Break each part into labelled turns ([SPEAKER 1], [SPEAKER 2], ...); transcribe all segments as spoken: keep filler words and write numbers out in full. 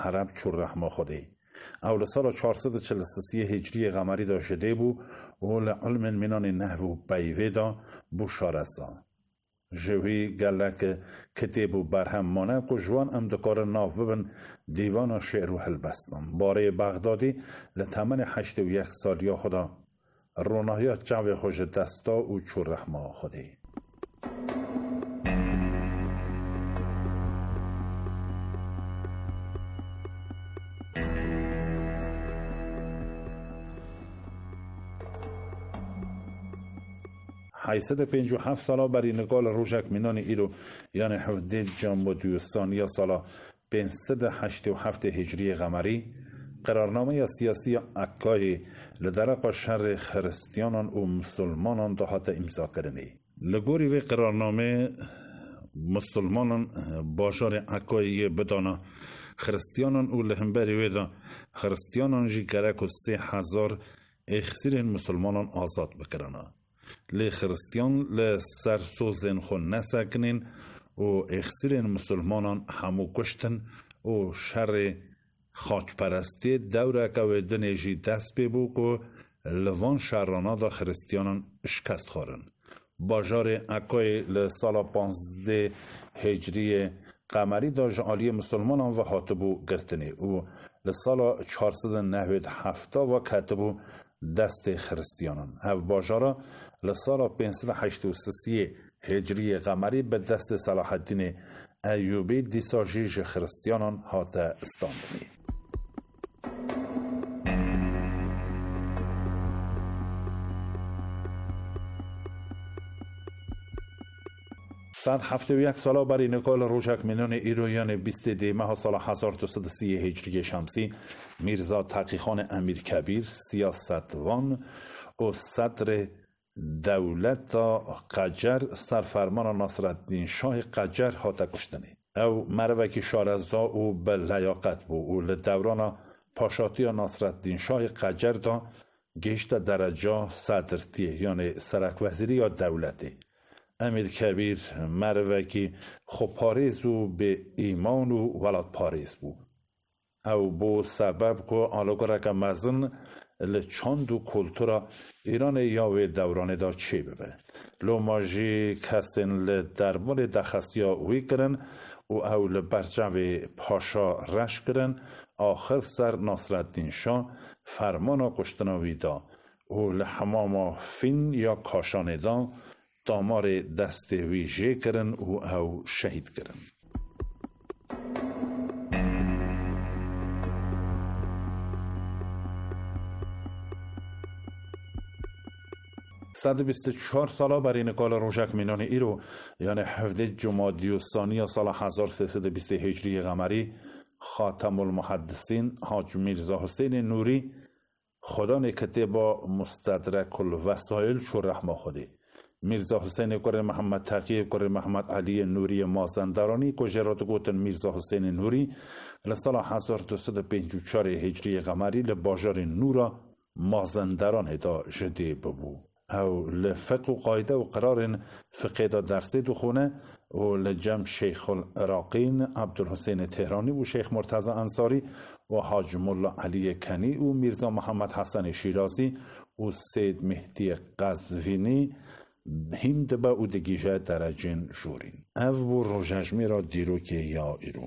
[SPEAKER 1] عرب چور رحمه خودی او لسال چهارصد و چهل و سه هجری قمری دا شده بو و لعلم منان نحو بیوه دا بو شارزا جوی گلک کتیبو برهم مانک و جوان ام دکار ناف ببن دیوان شعر و هلبستان باره بغدادی لتمن هشت و یک سال یا خدا روناهیات جوی خوش دستا و چور رحمه خودی هشتصد و پنجاه و هفت سالا برای نگال روژک مینان ایرو یعنی هفده جنب دوستان یا سالا پانصد و هشتاد و هفت هجری قمری قرارنامه یا سیاسی اکای لدرق شر خرستیانان و مسلمانان دهات امضا کرنی لگوری و قرارنامه مسلمانان باشار اکای بدانا خرستیانان و لهمبری ویدا خرستیانان جی گرک و سه هزار اخسیر مسلمانان آزاد بکرنا لی خرستیان لی سرسوزن خون نسکنین و اخسیر مسلمانان همو کشتن و شر خاک پرستی دوره که و دنیجی دست ببو که لوان شرانا دا خرستیانان شکست خورن باجار اکای لسال پانزده هجری قمری دا جعالی مسلمانان و حاطبو گرتنی و لسال چهارصد و نود و هفت و کتبو دست خرستیانان او باجارا لسال پانصد و هشتاد و سه هجری قمری به دست صلاح الدین ایوبی دیساجیج خرستیانان هات استاندنی صد و هفتاد و یک سالا برای نکال روژک مینان ایرویان بیست دیمه سال هزار و دویست و سی هجری شمسی میرزا تقیخان امیر کبیر سیاستوان و صدر دولت قجر سرفرمان ناصرالدین شاه قجر هاته کشتنی او مروکی شارزا و به لیاقت بو و لدوران پاشاتی ناصرالدین شاه قجر دا گشت درجه صدرتی یعنی سرک وزیری یا دولتی امیر کبیر مروکی خوب پاریز و به ایمان و ولاد پاریز بو او بو سبب که آلوگره که مزن لچاند و کلتورا ایران یاوی دورانه دا چی ببه لوماجی کسین لدربال دخصیا وی کرن و او لبرجوی پاشا رش کرن آخر سر ناصرالدین شاه فرمانا کشتناوی دا و لحماما فین یا کاشانه دا دامار دست ویژه کرن و او شهید کرن صد و بیست و چهار سالا برای نکال روژک مینان ایرو یعنی هفده جمادی و ثانی سال هزار و سیصد و بیست هجری قمری خاتم المحدثین حاج میرزا حسین نوری خدا نکته با مستدرک الوسائل چو رحمه خودی میرزا حسین کره محمد تقی کره محمد علی نوری مازندرانی که جرات گوتن میرزا حسین نوری لسال هزار و دویست و پنجاه و چهار هجری قمری لباجار نورا مازندران دا جده ببو او لفقه و قاعده و قرار فقه دا درسی دو خونه و لجم شیخ العراقین عبدالحسین تهرانی و شیخ مرتضی انصاری و حاج مولا علی کنی و میرزا محمد حسن شیرازی و سید مهدی قزوینی هم دبا او دگیجه درجین جورین او بو روژجمی را دیرو که یا ایرو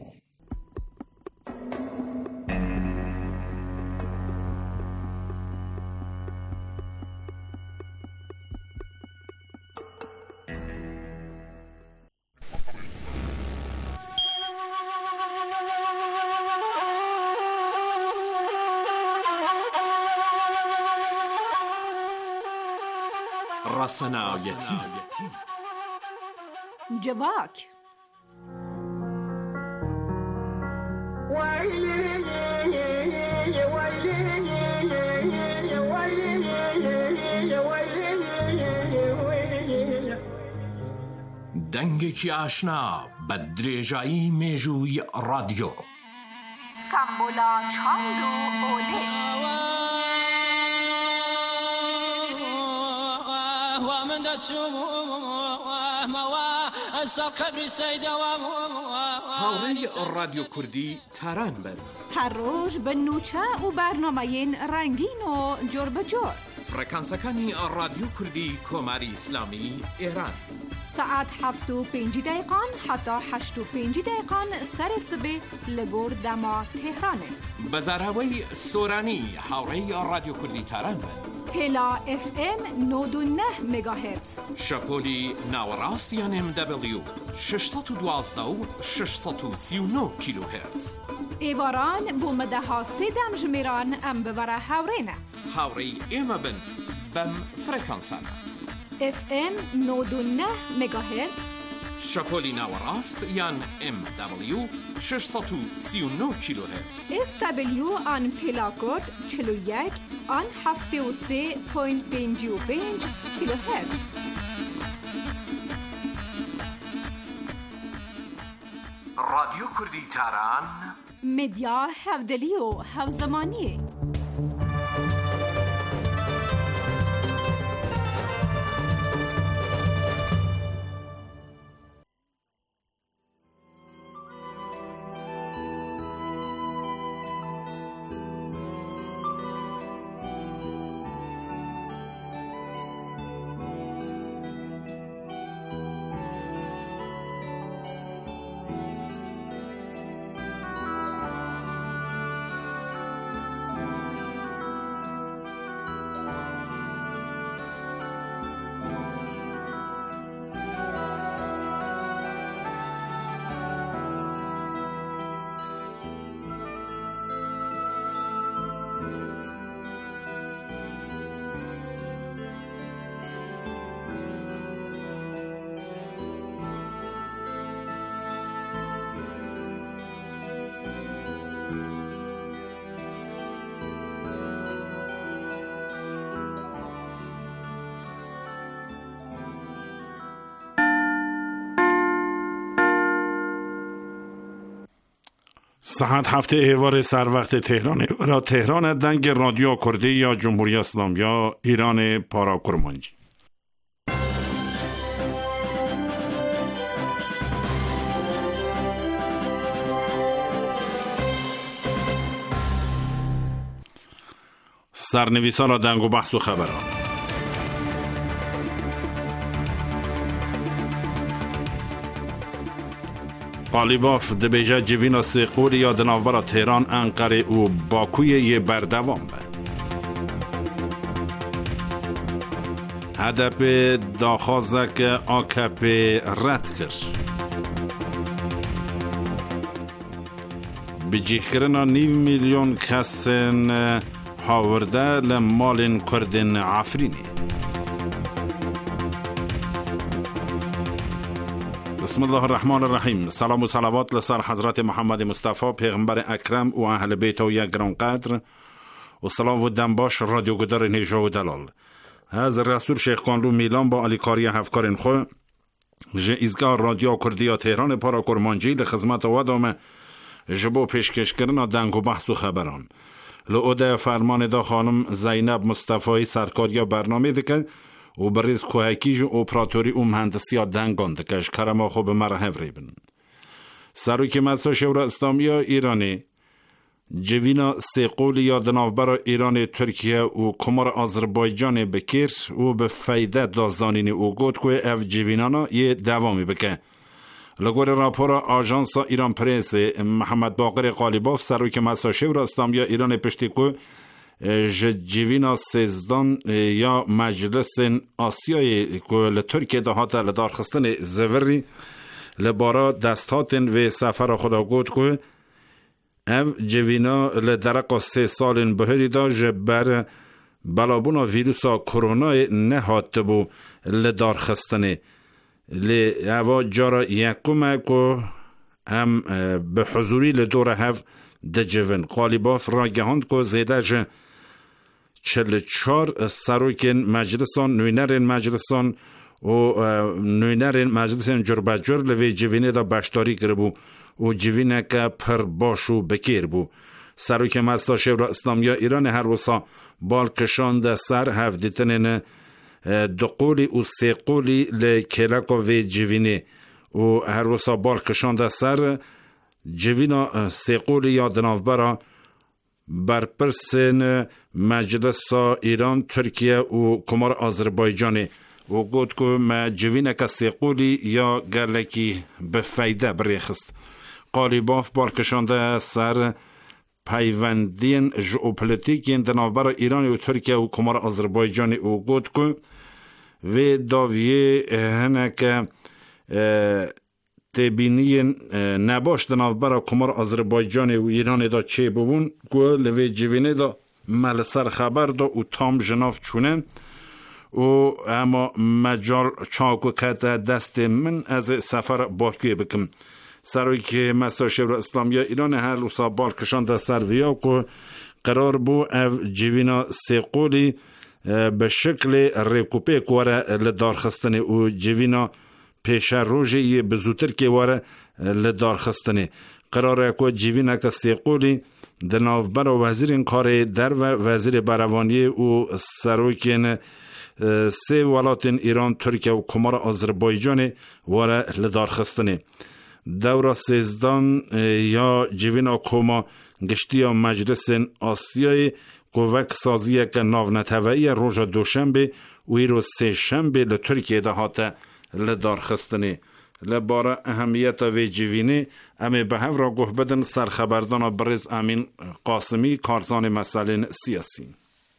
[SPEAKER 2] رسنایتی
[SPEAKER 3] جواک
[SPEAKER 2] دنگێکی ئاشنا بە درێژایی مێژووی رادیۆ
[SPEAKER 3] سمبولا چاند و ئۆلێ
[SPEAKER 2] هاوڕێی رادیۆ کوردی تاران بن
[SPEAKER 3] هر روز به نوچه و برنامه رنگین و جور به جور.
[SPEAKER 2] فرکانسەکانی رادیو کوردی کۆماری ئیسلامی ئێران.
[SPEAKER 3] ساعت هفت و پنج دقیقان حتی هشت و پنج دقیقان سر سبه لگور دما تهرانه.
[SPEAKER 2] بەزاراوەی سۆرانی هاوڕێی رادیو کوردی تاران بن.
[SPEAKER 3] پلا اف ام نود و نه مگاهرتز.
[SPEAKER 2] شپۆلی ناوەڕاستیان ام دبلیو ششصد و دوازده و ششصد و سی و نه کیلوهرتز.
[SPEAKER 3] ایواران بومده هاسته دم جمیران ام ببره هاورینه.
[SPEAKER 2] هاوڕێی ئێمە بن بەم فرەکانسانە.
[SPEAKER 3] اف ام نود و نه مگاهرتز.
[SPEAKER 2] شپۆلی ناوەڕاست یان ام دبلیو ششصد و سی و نه کیلوهرتز.
[SPEAKER 3] اس دبلیو آن پلاکود چلو یک آن هفته و سه پوینت پنج و پنج کیلوهرتز.
[SPEAKER 2] رادیو کوردی تاران
[SPEAKER 3] مدیا هفدلی و هفزمانیه.
[SPEAKER 1] ساعت هفته ایوار سر وقت تهران را تهران دنگ رادیو کردی یا جمهوری اسلامی یا ایران پارا کرمانجی. سرنویسان را دنگ و بحث و خبران. قالیباف دبیجه جوینا سیقول یا دناوبرا تهران انقره و باکوی یه بردوام به هدف داخازک آکپ رد کرد بجیه کرنا نیو میلیون کسن هاورده لمالین کردن عفرینی. بسم الله الرحمن الرحیم. سلام و صلوات لسر حضرت محمد مصطفی پیغمبر اکرم و اهل بیت و یک گران قدر و سلام و دنباش رادیو گدار نیجا و دلال. از رسول شیخ کانلو میلان با علیکاری هفکارین خو جه ایزگاه رادیو کردی تهران پارا کرمانجی لخدمت و دامه جبو پیشکش کردن دنگ و بحث و خبران. لعوده فرمان دا خانم زینب مصطفی سرکاری برنامه دکن و بریز کوهکیج و اپراتوری و مهندسی ها دنگان دکش کرما خوب مرحب ریبن. سروک مسا شورا اسلامی ایرانی جوینا سیقول یا دنافبر ایران ترکیه و کمار آذربایجان بکیر و به فایده دازانین او گوت که اف جوینانا یه دوامی بکن. لگور راپور آژانس ایران پرس محمد باقر قالیباف سروک مسا شورا اسلامی ایران پشتی که جوینا سیزدان یا مجلس آسیای که لترکیه دهات لدار خستن زوری لبارا دستاتن و سفر خدا گود که او جوینا لدرق سه سال بهری دا جبر بلابونا ویروسا کرونا نهات بو لدار خستن لی او جارا یکومه که هم به حضوری لدور هف دجوین قالیباف را گهاند که زیده جه چل چار سروکن مجلسان نوینرین مجلسان و نوینرین مجلسان جربجر لوی جوینه دا بشتاری کرده بو و جوینه که پر باشو بکیر بو. سروک مستا شورا اسلامی ایران هر وسا بالکشان ده سر هفدیتنین دقولی و سیقولی لکلک و جوینه و هر وسا بالکشان ده سر جوینا سیقول یا دنافبرا برپرسن مجلس ایران ترکیه و کمار آذربایجان و گفت که ما جوینا که سیقولی یا گرلکی به فایده بریخست قالیباف بارکشانده سر پیوندین ژئوپلیتیکین دنافبر ایران و ترکیه و کمار آذربایجان و گفت که و داویه هنک تبینی نباش دنافبر کمار آذربایجان و ایران دا چه ببون که لوی جوینه دا ملسر خبر دا و تام جناف چونه و اما مجال چاکو کتا دست من از سفر باکی بکم سروی که مسا شور اسلامی ایران هر روسا بال کشان در سرویا که قرار بو او جوینا سیقولی به شکل ریکوپه کواره لدار خستنه و جوینا پیش روژه بزوتر که واره لدار خستنه قراره که جوینا که سیقولی در نافبر و وزیر کار در و وزیر بروانی و سروکین سه ولات ایران ترکیه و کمار آذربایجان واره لدار خستنه دورا سیزدان یا جوینا کوما گشتی یا مجلس آسیای کووک سازیه که ناو نتوایی روژ دوشنبه و ایرو سه شنبه لترکیه ده هاته لدار خستنه لباره اهمیت و جوینه امی به هف را گوه بدن سرخبردان برز امین قاسمی کارزان مسائل سیاسی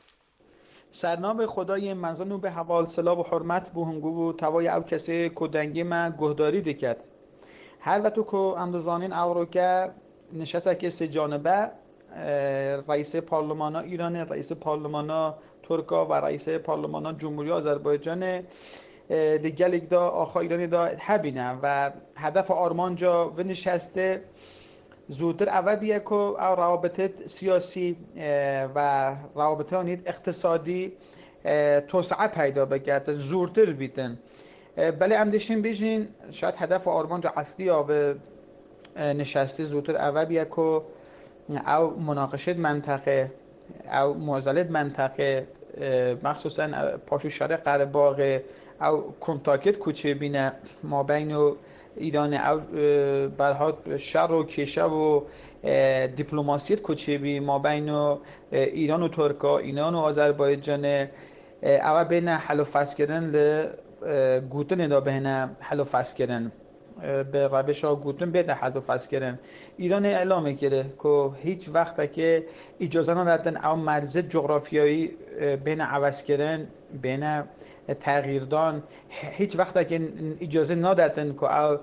[SPEAKER 4] سرنام خدای منزانو به حوال سلام و حرمت بو هنگو و توای او کسی کدنگی من گهداری دکد هر وقت که اندازانین او رو که نشسته که سه جانبه رئیس پارلمانا ایران، رئیس پارلمانا ترکا و رئیس پارلمانا جمهوری آذربایجان دیگه لیک دا آخا ایرانی دا هبینه و هدف آرمان جا و نشسته زودتر اول بیه که او روابط سیاسی و روابط اقتصادی توسعه پیدا بگرد زورتر بیتن بله امدشین بیشین شاید هدف آرمان جا اصلی آو نشسته زودتر اول بیه که او مناقشت منطقه او معضلت منطقه مخصوصا پاشو شرق قره باغ او کنتاکت کوچه بینه ما بین ایران او برها شر و کشه و دیپلماسیت کوچه بی ما بین ایران و ترکا ایران و آذربایجان او بین حل و فصل کردن ل گوتن ادا بین حل و فصل کردن به روش ها گوتن بین حل و فصل کردن ایران اعلام کرده که هیچ وقت که اجازه ندادن او مرز جغرافیایی بین عوض کردن بین تغییردان هیچ وقت که اجازه ندادن که او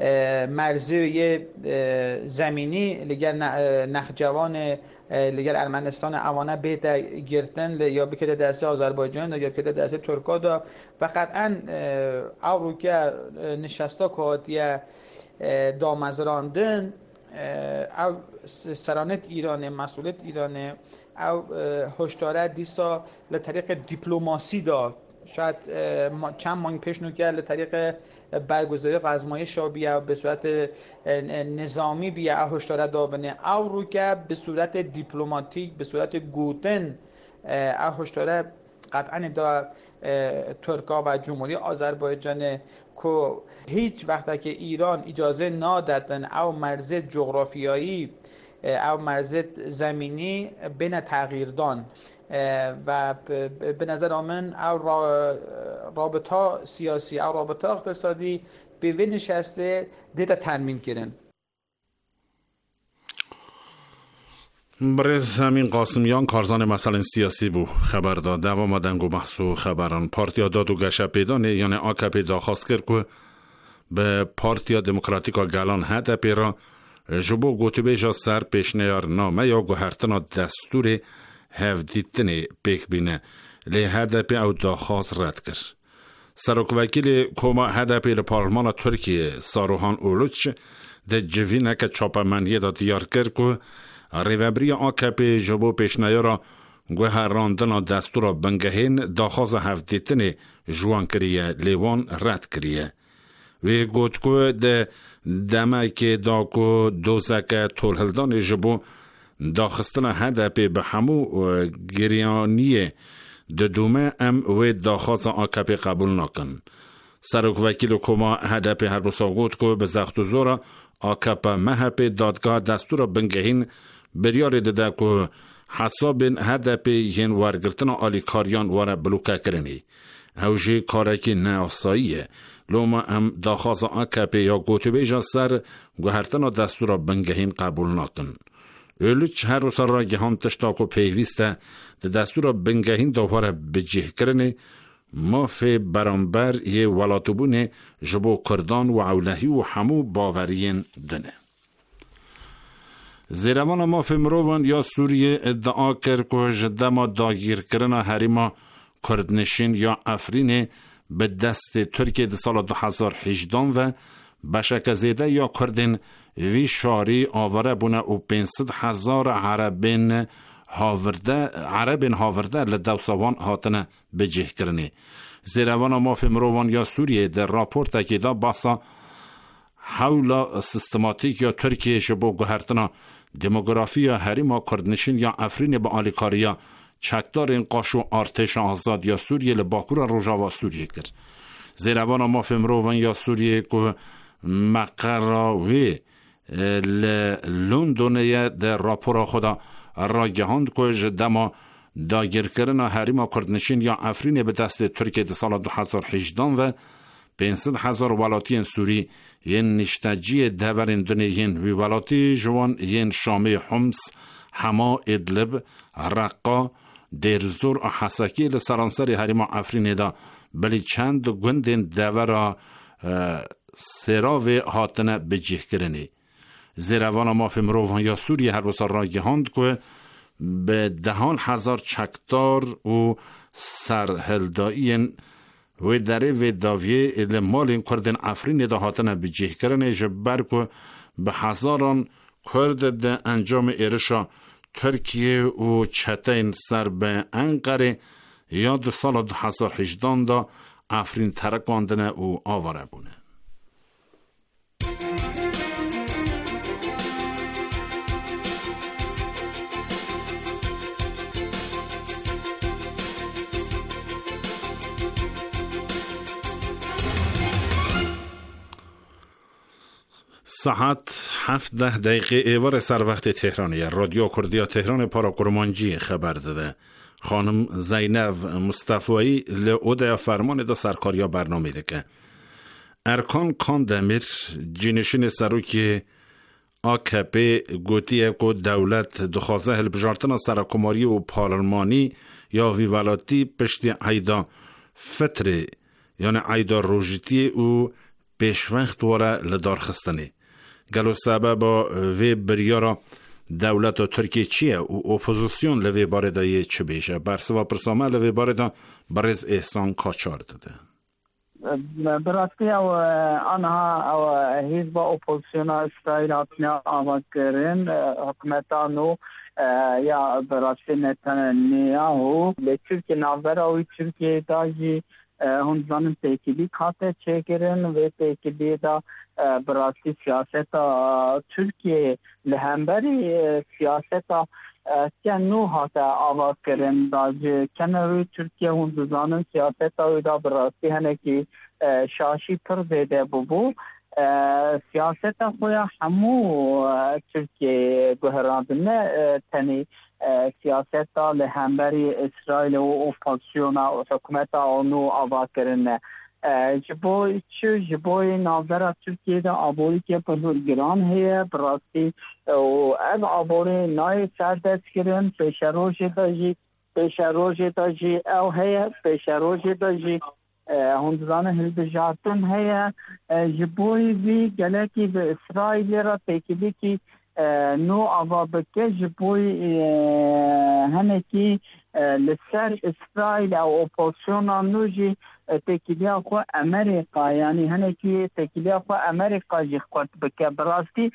[SPEAKER 4] مرزی زمینی لگر نخجوان لگر ارمنستان اوانه بیت گرتن یا بکده دسته آذربایجان یا بکده دسته ترکا دا و قطعا او رو که نشسته که دامزراندن او سرانت ایرانه مسئولیت ایرانه او هشداره دیسا لطریق دیپلماسی دا شاید چند ماه پیش نو که لطریق برگزاری آزمایش بیا به صورت نظامی بیا هشدار دابنه او رو که به صورت دیپلماتیک به صورت گوتن او هشدار قطعا دا ترکا و جمهوری آذربایجان که هیچ وقت که ایران اجازه نادادن او مرز جغرافیایی او مرز زمینی بین تغییردان و به نظر آمن او رابطه سیاسی او رابطه اقتصادی به وی نشسته دیتا تنمیم کردن.
[SPEAKER 1] برز همین قاسمیان کارزان مسائل سیاسی بو خبر داد دوام دنگو بحثو خبران پارتیا داد و گشه پیدانه یعنی آکپی داخواست کرد که به پارتیا دموکراتیکا گلان هده پیرا جبو گوتی بیجا سر پیشنیار نامه یا گوهرتنا دستور هفدیتنی پیک بینه لی هده پی او داخواست رد کرد. سرک وکیل کوما هده پی لپارلمان ترکیه ساروهان اولوچ ده جوینه که چاپمنیه دا دیار کرد که ریوبری آکپی جبو پیشنیارا گوهراندنا دستور بنگهین داخواست هفدیتنی جوان کریه لیوان رد کریه. وی گوت که ده دمه که دا که دوزک طولهلدان جبو داخستن هدپی به همو گریانیه ده دومه ام وی داخواست آکپی قبول نکن. سرک وکیل کما هدپی هر روسا گوت که به زخت و زورا آکاپا مهپ دادگاه دستور بنگهین بریار داده که حساب هدف این ورگرتن آلیکاریان وره بلوکه کرنی. هوجه کارکی ناساییه. لوما هم داخواز آکاپا یا گوتو بیجا سر گوهرتن دستور بنگهین قبول نکن. اولوچ هر روز را گهان تشتاق و پیوسته دستور بنگهین دواره بجه کرنی مافی برانبر یه ولاتبونه جبو کردان و اولهی و همو باورین دنه. زیروان مافی مروان یا سوریه ادعا کرد که جدما داگیر کرنا حریما کردنشین یا افرین به دست ترکیه ده سال دو هزار و هجده و بشک زیده یا کردن وی شاری آوره بونه و پانصد هزار عربین هاورده عربین هاورده لدوسوان هاتنه بجه کرنی. زیروان مافی مروان یا سوریه در راپورت که دا باسا حولا سیستماتیک یا ترکیه شبو گوهرتنا دموگرافی یا حریما کردنشین یا افرین با آلیکاریا چکدار این قاشو ارتش آزاد یا سوریه لباکور روژاوا سوریه کرد. زیروان مافی مروان یا سوریه که مقراوی لندنیه در راپور خدا را گهاند که جدما داگیر کردن حریما کردنشین یا افرین به دست ترکیه ده سال دو هزار و هجده و پانصد هزار ولاتی سوری ین نشتجی دورین دنی ین وی ولاتی جوان ین شامی حمص حما ادلب رقا درزور و حسکی لسرانسر حریما افرین دا بلی چند گندین دورا سراوی هاتنه بجیه کرنی. زیروان مافی مروان یا سوریه هر بسار را گهاند که به دهان هزار چکدار و سرهلدائین و داره و داویه المال این کردن افرین ده هاتنه بجیه کرنه جبر که به هزاران کرد ده انجام ایرشا ترکیه و چتین سر به انقره یا دو سال دو هزار و هجده دا افرین ترکاندنه و آواره بونه. ساعت هفته دقیقه ایوار سر وقت تهرانیه. رادیو کردیا تهران پاراکرمانجی خبر داده. خانم زینب مصطفایی لعوده فرمان دا سرکاریا برنامه ده که ارکان کاندمیر جینشین سروکی آکپی گوتیه که دولت دخوازه هلبجارتنا سرکماری و پارلمانی یا ویولاتی پشتی عیدا فتره یعنی عیدا روژیتی و پیشوقت واره لدار خستنی. گلو سبب وی بریارا دولت و ترکیه چیه و اپوزیسیون لوی باردای چه بیشه برسوا پرسامه لوی باردا برز احسان کاچار داده
[SPEAKER 5] براستی او آنها او حزب اپوزیسیون اسرائیل هاتنیا آمد کرن حکمتانو یا براستی نتانیاهو لیچر که ناوراوی ترکیه داجی هم زنان تکیلی خاطر چه کرن و تکیلی دا براستی سیاست ترکیه لهمبری سیاست که نو هاته آواز کرن داج کنروی ترکیه هم زنان سیاست او دا براستی هنه که شاشی پر زیده ببو سیاست خویا همو ترکیه گوهراندنه تنی سیاست لهمبری اسرائیل و اپوزیسیون و حکومت آنو آواز کرنه جبوی چو جبوی ناظر ترکیه دا آبوری که بزرگران هیه براستی و اگ آبوری نای سر دست کرن پیش روش داجی پیش روش داجی او هیه پیش روش داجی هندزان هلبجارتون هیه جبوی بی گلکی به اسرائیل را تکیلی که نو آوا بکه جبوی هنکی لسر اسرائیل او اپوزیسیون نوجی تکیلیا خو امریکا یعنی هنکی تکیلیا خو امریکا جی خود بکه براستی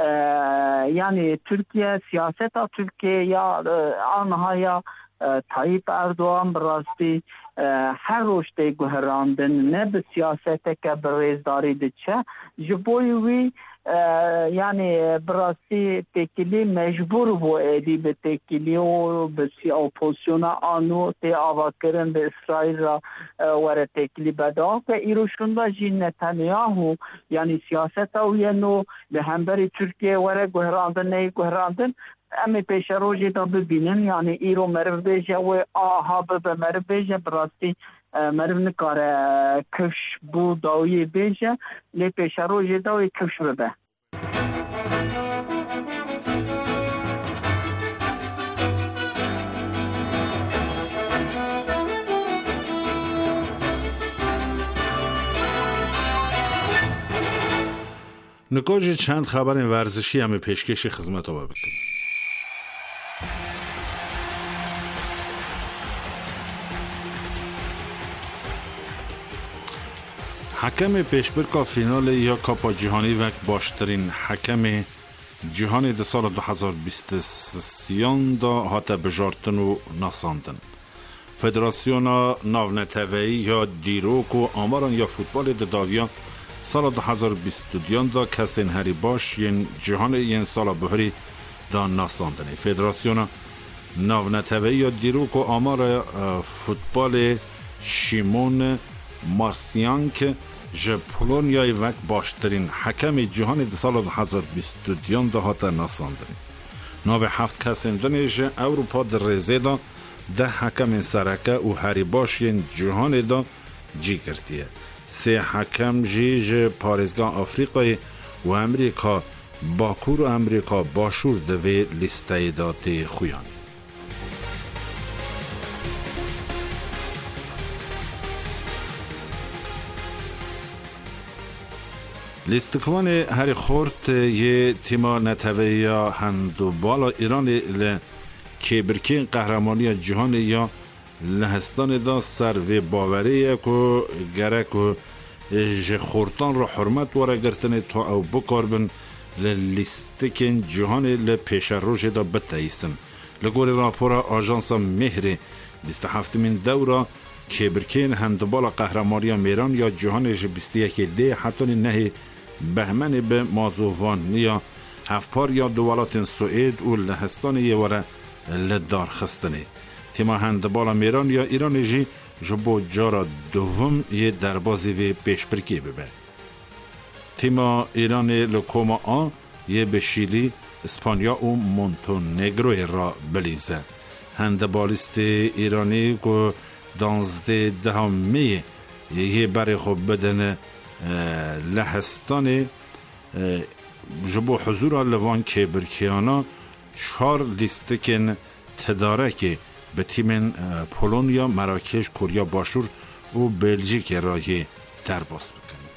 [SPEAKER 5] یعنی ترکیه سیاست ترکیه یا آنها یا طایب اردوان براستی هر روشته گوهراندن نه به سیاست که بریزداری ده چه جبوی وی یعنی براستی تکیلی مجبور بو ایدی به تکیلی و بسی اپوزیسیون آنو تی آوا کرن به اسرائیل را وره تکیلی بدا که ایروشون دا جی نتانیاهو یعنی سیاست او ینو به همبری ترکیه وره گهراندن نی گهراندن امی پیش روزی دا ببینن یعنی ایرو مرو بیجه و آها به مرو بیجه براستی مرو نکاره کش بو داوی بیجه لی پیش روزی داوی کش ببه.
[SPEAKER 1] نکاج چند خبر ورزشی همه پیشکش خدمت آور بکنیم. حکم پیشبرکا فینال یا کاپا جهانی و باشترین حکم جهانی در سال دو هزار و بیست و سه دا هات بجارتن و ناساندن. فدراسیون ناونتوی یا دیروک و آماران یا فوتبال داویا سال دو هزار و بیست و دو دا کسین هری باش ین جهان ین سال بهری دا ناساندنی. فدراسیون ناونتوی یا دیروک و آمار فوتبال شیمون مارسیانک ژاپنیای وک باشترین حکم جهان در سال دو هزار و بیست و دو دا هات ناساندنی. نو هفت کسندنش اروپا در رزه دا ده حکم سرکه و هری باش ین جهان دا جی کرتیه. سه حکم جیج پارزگاه آفریقای و امریکا باکور و امریکا باشور دوی لیسته داده خویانی. لیستکوان هری خورد یه تیما نتوه یا هندوبال ایران ل کبرکین قهرمانی جهان یا لهستان دا سر و باوریه که گرک و خورتان را حرمت وره گرتنه تا او بکاربن لیستکین جهان لپیش روش دا بتایستن. لگوری راپورا آژانسا مهر بیست و هفتمین دورا کبرکین هندبال قهرمانی میران یا جهانش بیست و یک ده حتی نه بهمن به مازووان یا هفپار یا دولات سوئد و لهستان یه وره لدار خستنه. تیما هندبال میران یا ایران جی جبو جارا دوم یه دربازی و پیشبرکی ببه. تیما ایران لکوما آن یه به شیلی، اسپانیا و مونتونگرو را بلیزه. هندبالیست ایرانی که دانزده دهم می یه بری خوب بدن لهستان جبو حضور لوان کبرکیانا چهار لیستکن تدارک به تیم پولونیا، مراکش، کوریا باشور و بلژیک راهی درباز بکنه.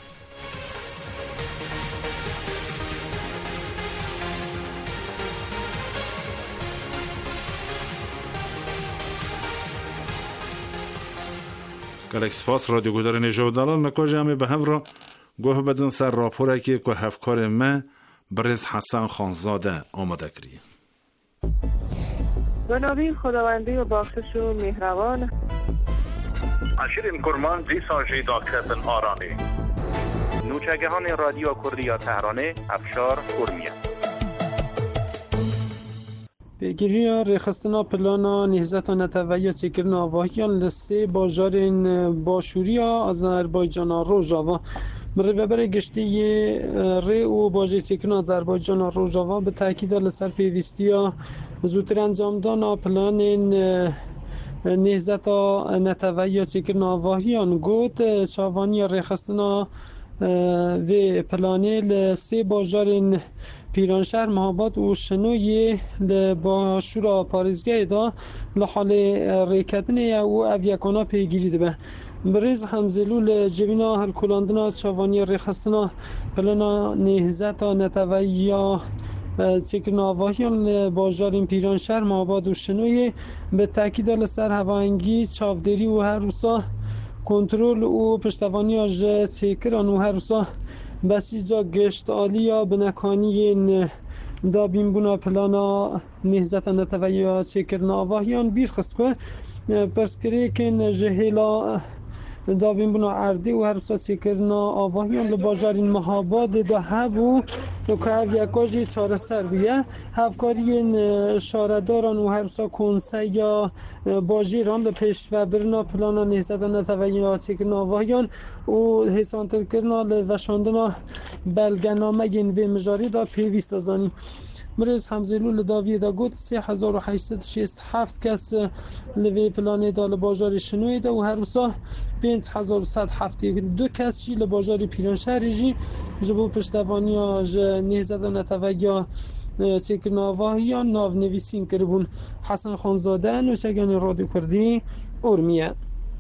[SPEAKER 1] گلکس پاس رادیو گودار نجات دلال نکاج همه به هم را گوه بدن سر راپوره که که هفکار من برز حسن خانزاده آماده کریه.
[SPEAKER 6] به نام خداوندی و بخشش و مهربان.
[SPEAKER 7] اشیرین کرمان زیسا جیدا کردن آرانی. نوچگهان رادیو کردیا تهرانه افشار کرمیه.
[SPEAKER 4] پیگیری رخصتنا پلانا نهزت نتویا چکرن آواهیان لسه باجارین باشوریا آذربایجان روژاوا مرببر گشتی ری و باجی چکرن آذربایجان روژاوا به تاکید لسر پیوستیا زودتر انجام دانا پلان نهزت نتویا چکرن آواهیان گوت چاوانی رخصتنا و پلانه لسه باجارین پیرانشهر مهاباد و شنوی با شورا پاریزگاه دا لحال ریکتنه او اویکانا پیگیری ده به بریز همزلول جبینا هر کلاندنا چاوانی ریخستنا پلانا نهزتا نتویا چکرنا آواهیان باجارین پیرانشهر مهاباد و شنوی به تاکید لسر هوانگی چاودری و هر روسا کنترل و پشتوانی آج چکران و هر روسا بسیجا گشت آلیا بنکانی دابین بونا پلانا نهزت نتویا چکرنا آواهیان بیر خست که پرسکری کن جهیلا
[SPEAKER 8] دابین بنا اردی و هر ساسی کرنا آواهیان لباجارین محاباد دا هبو که هف یکاجی چاره سر بیه هفکارین شارداران و هر سا کنسه یا باجیران لپیش و برنا پلانا نیزدن نتویاتی کرنا آواهیان و حسانتر کرنا لوشاندنا بلگنامه گین و مجاری دا پیویست ازانی مریض همزلول داوی دا گوت سه هزار و هشتصد و شصت و هفت کس لوی پلانه دا لباجار شنوی دا و هر سا پنج هزار و صد و هفتاد و دو کس جی لباجار پیرانشهر جی جبو پشتوانی ها نیزد و نتوگیا سیکر ناواهی یا ناو نویسین کربون حسن خانزاده نوشگانی رادیو کردی ارمیه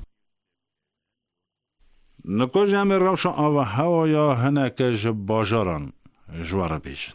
[SPEAKER 1] نکو جمع روشن آوه هوا یا هنک جب باجاران جوار بیشن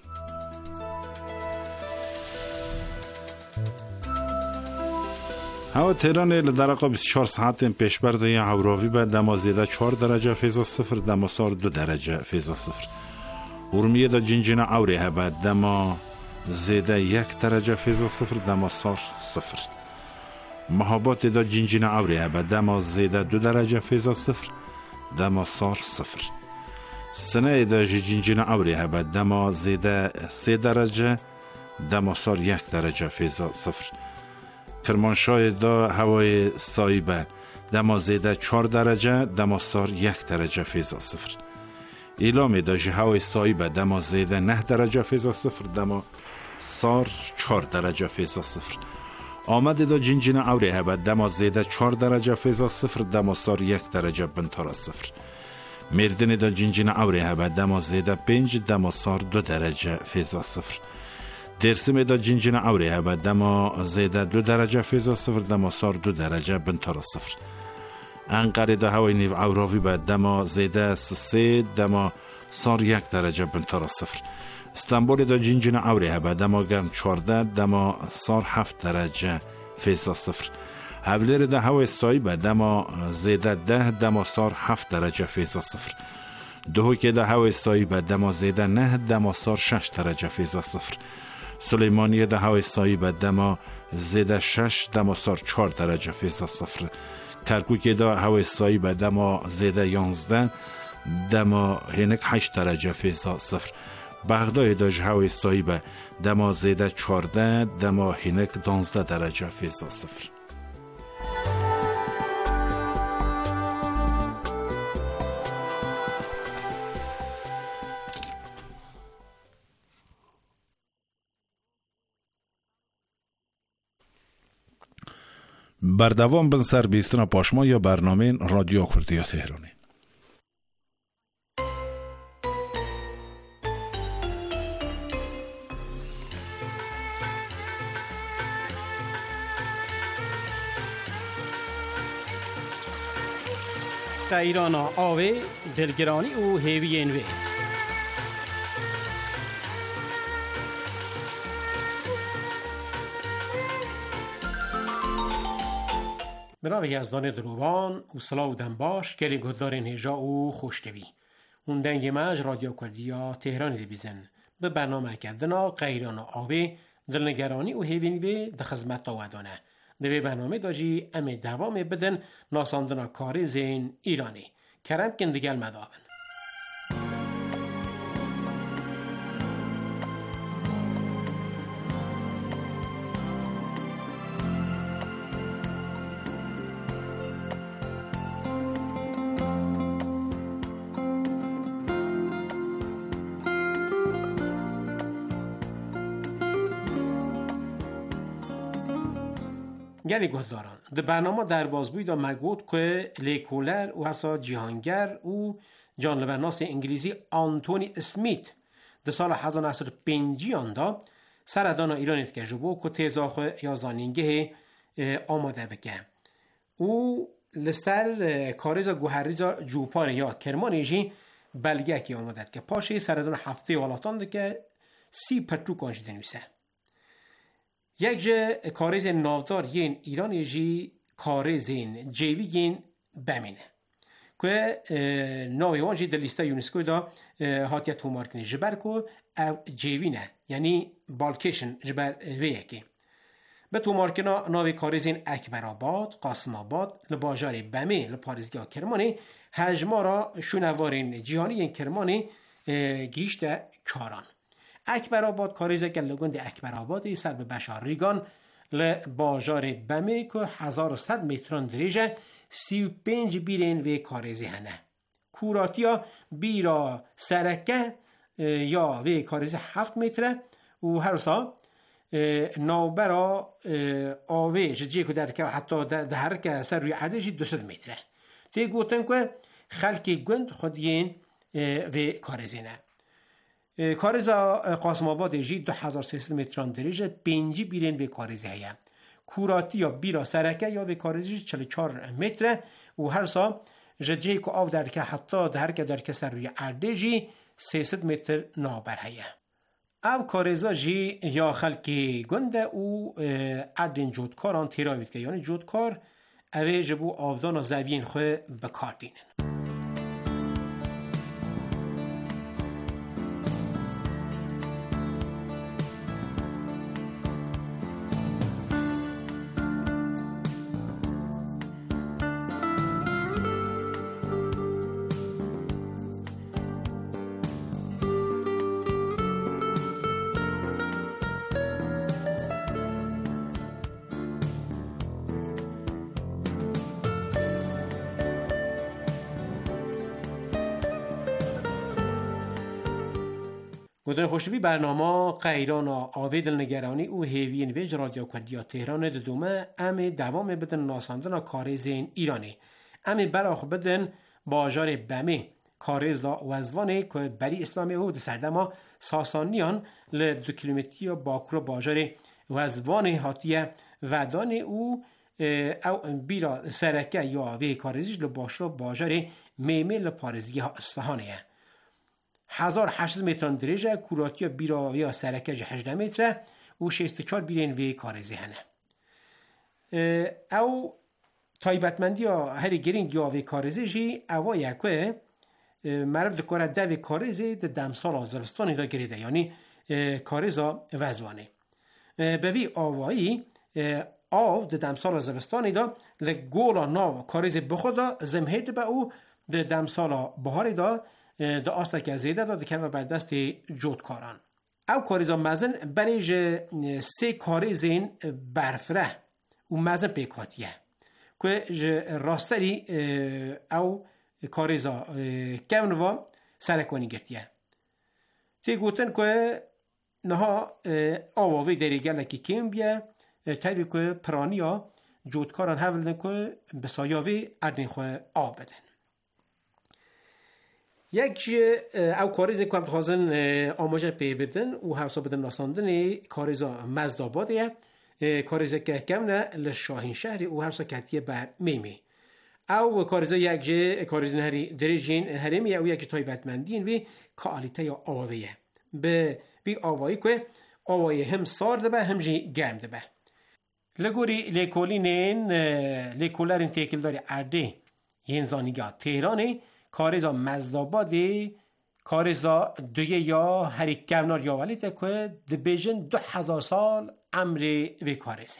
[SPEAKER 1] هوا تهران لدرقه بیست و چهار ساعت پیش برده یا عوراوی به دما زیده چهار درجه فیضا صفر دما سار دو درجه فیضا صفر ارمیه دا جنجین عوری هبه دما زیده یک درجه فیضا صفر دما سار صفر محابات دا جنجین عوری هبه دما زیده دو درجه فیضا صفر دما سار صفر سنه دا جنجین عوری هبه دما زیده سه درجه دما سار یک درجه فیضا صفر کرمانشاه دا هوای سایبه دما زیده چهار درجه دما سار یک درجه فیضا صفر ایلامی دا جه هوای سایبه دما زیده نه درجه فیضا صفر دما سار چهار درجه فیضا صفر آمد دا جنجین عوری هبه دما زیده چهار درجه فیضا صفر دما سار یک درجه بنتارا صفر مردن دا جنجین عوری هبه دما زیده پنج دما سار دو درجه فیضا صفر درسم دا جنجین عوری هبه دما زیده دو درجه فیضا صفر دما سار دو درجه بنتارا صفر انقره دا هوای نیو عوراوی به دما زیده سه دما سار یک درجه بنتارا صفر استانبول دا جنجین عوری هبه دما گرم چارده دما سار هفت درجه فیضا صفر حولیر دا هوای سایی به دما زیده ده دما سار هفت درجه فیضا صفر دهو که دا هوای سایی به دما زیده نه دما سار شش درجه فیضا صفر سلیمانیه ده هوای سایی به دما زیده شش دما سار چهار درجه فیضا صفر کرکوک ده هوای سایی به دما زیده یانزده دما هنک هشت درجه فیضا صفر بغداد ده هوای سایی به دما زیده چهارده دما هنک دانزده درجه فیضا صفر بردوام بن سر بیستنا پاشما یا برنامه رادیو کردی تهرانی
[SPEAKER 9] ایران آوه دلگرانی و هیوی انوه بنام یزدان دروان و صلاح و دنباش گلی گدارین هجا و خوشتوی اون دنگ مج رادیو کردیا تهرانی دی بیزن به برنامه کردنا غیران آوه دلنگرانی و هیوینوی ده خزمت تاودانه دوی برنامه داجی امی دوام بدن ناساندنا کاری زین ایرانی کرم کندگل مدابن گلی گذاران ده برنامه در بازبوی دا مگود که لیکولر و حسا جهانگر و جانلبرناس انگلیسی آنتونی اسمیت ده سال هزار و نهصد و پنج آندا سردانا ایرانیت که جبو که تیزاخ یا زانینگه آماده بکه او لسر کاریزا گوهریزا جوپان یا کرمانیجی بلگه که آماده که پاشه سردان هفته والاتان ده که سی پرتو کانجی دنویسه یک جه کاریز نافدار ین ایرانی جی کاریز این جیوی ین بمینه که ناوی وان جی در لیسته یونسکو دا هاتیت تومار کنی جبر که او جیوی نه یعنی بالکیشن جبر ویه که به تو مارکنا ناوی کاریزین اکبر آباد، قاسم آباد، لباجار بمه، لپارزگاه کرمانی، هجمارا شونوارین جهانی این کرمانی گیشت کاران. اکبر آباد کاریز گلگوند اکبر آبادی سر به بشار ریگان لباجار بمه که هزار و صد متران دریجه سی و پنج بیرین و کاریزی هنه. کوراتیا بیرا سرکه یا و کاریزی هفت متره و هر سا نوبرا آوه جدیه که در که حتی در که سر روی عرده جی دوست متره. تی گوتن که خلکی گند خودین و کارزینه. کارزا قاسم آباد جی دو هزار سیصد متران دریجه پنجی بیرین و کارزی هیا. کوراتی یا بیرا سرکه یا و کارزی چل و چار متره و هر سا جدیه که آو در که حتی در که در که سر روی عرده جی سیصد متر نوبر هیا. او کارزا جی یا خلکی گنده او عدن جودکاران تیراوید که یعنی جودکار اوه جبو آودان و زوین خواه بکار دینن. گذار خوشوی برنامه قیران آوید نگرانی او هیوین ویج رادیو کردیا تهران دومه ام دوام بدن ناساندن کارزین ایرانی ام براخ بدن باجار بمه کارزا وزوانه که بری اسلامی او سردما ساسانیان ل دو کیلومتری باکرو باجار وزوانه هاتیه ودان او او بیرا سرکه یا وی کارزیش لباشو باجار میمه لپارزگی ها اصفهانه هزار و هشتصد متران دریجه کوراتی بیرا یا سرکه هجده متره و شصت و چهار بیرین وی کارزی هنه. او تایبتمندی ها هری گرینگ یا وی کارزی جی اوه یکوه معرف دکاره ده وی کارزی ده دمسال زلستانی دا گریده یعنی کارزا وزوانه. به وی آوایی آو ده دمسال زلستانی دا لگولا ناو کارزی بخودا زمهید با او ده دمسال بهاری دا دا آستا که زیده داده که بر دست جودکاران. او کاریزا مزن بریج سه کاریزین برفره و مزن پیکاتیه که راستری او کاریزا کونوا سرکانی گرتیه. تی گوتن که نها آواوی دریگه لکی کم بیه تایبی که پرانیا جودکاران هولدن که بسایاوی اردین خواه آب بدن. یک او کاریزی که هم تخوازن آماجه پی بدن و حوصا بدن ناساندن کاریزا مزدابادیه کاریزا که کمنه لشاهین شهری و حوصا کتیه بر میمی او کاریزا یک جه کاریزن هری دریجین هرمی او یک تایبتمندین وی کالیته یا آوایه به وی آوایی که آوایی هم سارده به هم جی گرم ده به لگوری لیکولینین لیکولارین تیکل داری عرده ین زانیگاه تهرانی کارزا مزدابادی کارزا دویه یا هری کونار یا ولیده که دبیجن دو هزار سال عمری وی کارزه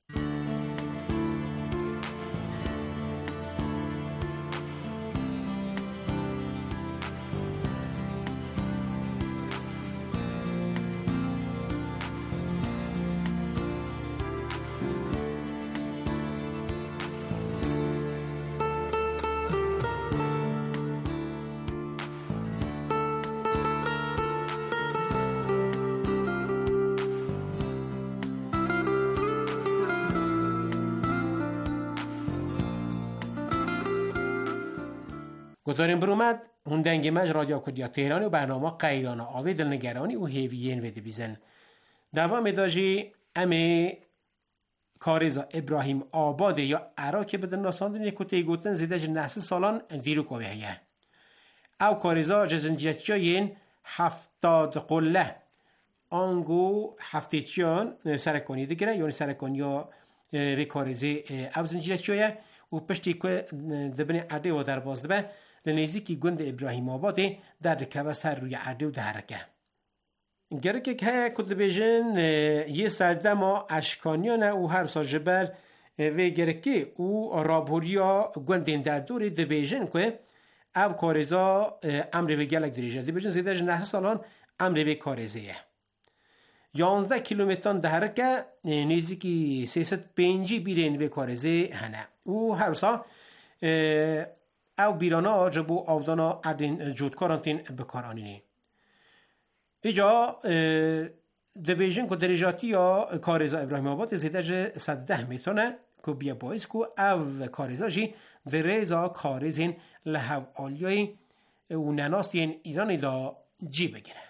[SPEAKER 9] گذاریم برومد هندنگ مج رادیو کردیا تهرانی و برنامه قیران آوی دلنگرانی و هیویین و دبیزن دوام داجی امی کارزا ابراهیم آباد یا عراق بدن ناساندن یکوتی گوتن زیده جن نحس سالان دیرو کوه هیه او کارزا جزنجیتیاین هفتاد قله آنگو هفتیتیان سرکانی دیگره یعنی سرکانی ها به کارزی او زنجیتیایه و پشتی که دبن عرده و در باز دبه لنیزی که گند ابراهیم آباده در رکبه سر روی عرده و دهرکه. گرکه که کد بیجن یه سردما اشکانیانه او هر سا جبر و گرکه او رابوریا گوندین در دوری ده بیجن که او کارزا امر و گلک دریجه ده بیجن زیده جنه سالان امر و کارزیه یانزده کیلومتر دهرکه نزدیکی سیصد و پنج بیرین و کارزه هنه او هر سا او بیرانا جبو آودانا اردین جودکارانتین بکارانینی ایجا ده بیجن که دریجاتی یا کارزا ابراهیم آباد زیده جه صد و ده مترانه که بیا باعث که او کارزا جی ده ریزا کارزین لحو آلیای و نناسین ایرانی دا جی بگیره.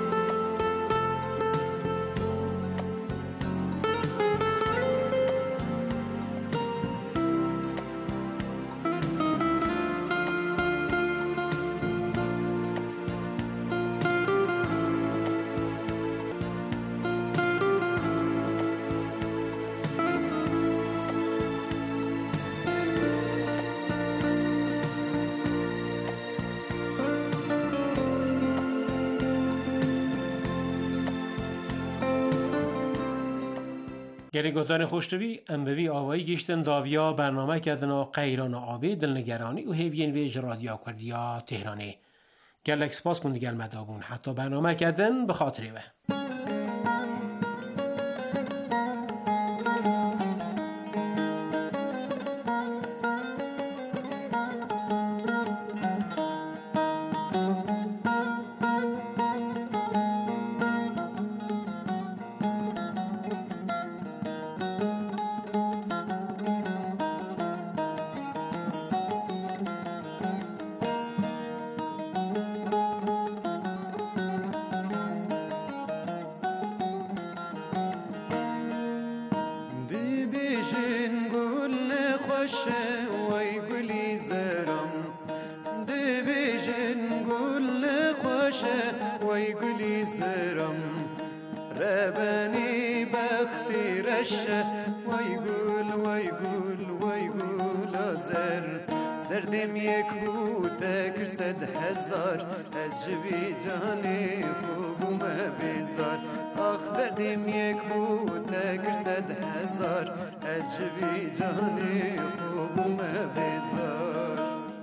[SPEAKER 9] گری گفتان خوشتوی ام بوی آوایی گشتن داویا برنامه کردن و قیران آبی دلنگرانی و هیوین ویج رادیا کردیا تهرانی گلک سپاس کن دیگر مدابون حتی برنامه کردن به خاطری و
[SPEAKER 10] دردم یک بود کرد هزار از جوی جانی خوبم بیزار آخ دردم یک بود کرد هزار از جوی جانی خوبم بیزار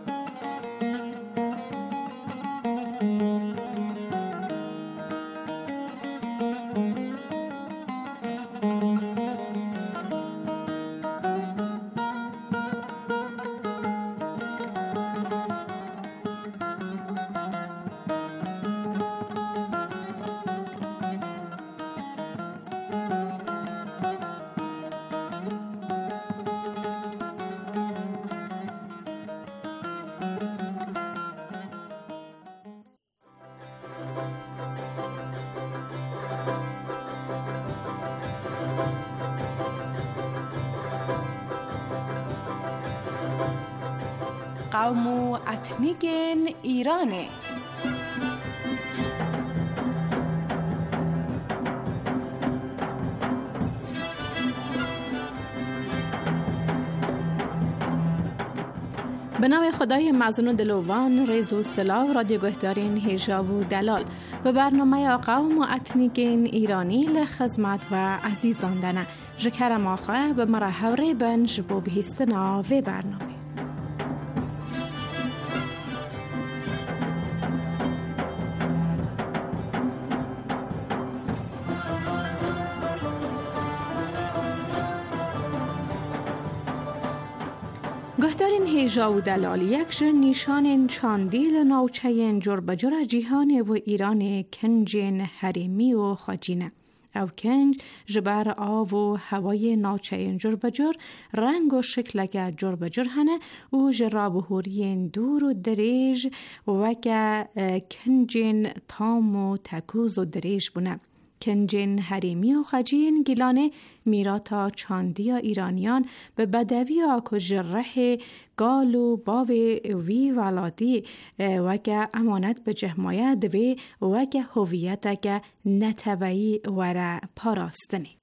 [SPEAKER 3] قوم و اتنیکن ایرانه. به نام خدای مزون و دلوان ریز و سلاو رادیو گهدارین هیجا و دلال به برنامه قوم و اتنیکن ایرانی لخدمت و عزیزان دنه جکرم آخه به مرحوری بنج بو بهستنا و برنامه گهدارین هیجا و دلال یک جن نیشان چاندیل ناوچه جربجر جیهان و ایران کنجین حریمی و خاجینه او کنج جبر آب و هوای ناوچه جربجر رنگ و شکلک جربجر هنه و جراب هورین دور و دریج و که کنجین تام و تکوز و دریج بونه کنجین حریمی و خجین گیلانه میراتا چاندی ایرانیان به بدوی آکو جرح گال و باو وی ولادی و که امانت به جهمایه دوی و که هویت که نتوی وره پاراستنی.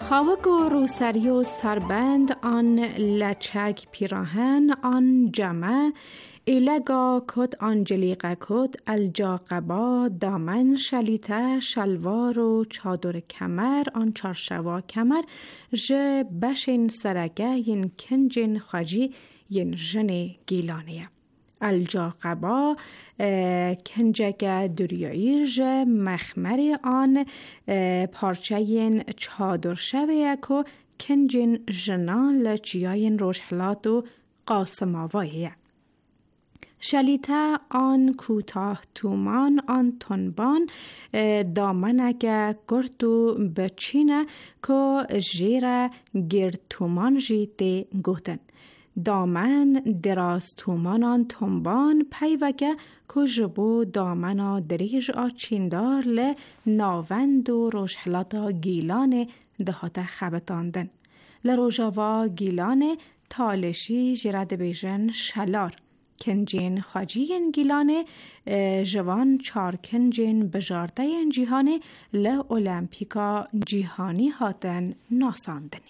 [SPEAKER 3] خاوک و روسری و سربند آن لچک پیراهن آن جمع ایلگا کت آنجلیقه کت الجاقبا دامن شلیته شلوار و چادر کمر آن چارشوا کمر ج بشین سرگه ین کنجین خواجی ین جن گیلانیه الجاقبا کنجک دریایی ج مخمر آن پارچه چادر شوه که کنجین جنان لچیاین روشحلات و قاسماوایه شلیته آن کوتاه تومان آن تنبان دامنک گرد و بچینه که جیر گرد تومان جیده گوتن دامن دراز تومان آن تنبان پیوکه که جبو دامن دریج آچیندار ل ناوند و روشحلاتا گیلان دهات خبتاندن لروژاوا گیلان تالشی جرد بیجن شلار کنجین خواجین گیلانه جوان چار کنجین بجارده جیهانه ل المپیکا جیهانی هاتن ناساندنی.